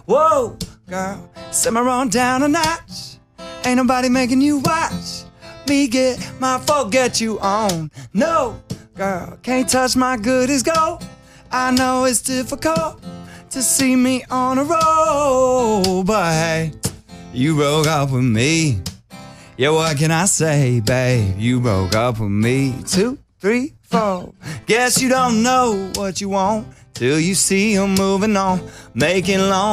Whoa, girl, simmer on down a notch. Ain't nobody making you watch me get my forget you on. No, girl, can't touch my good as gold. I know it's difficult to see me on a roll, but hey, you broke up with me. Yeah, what can I say, babe? You broke up with me. 2, 3, 4. Guess you don't know what you want till you see 'em moving on, making long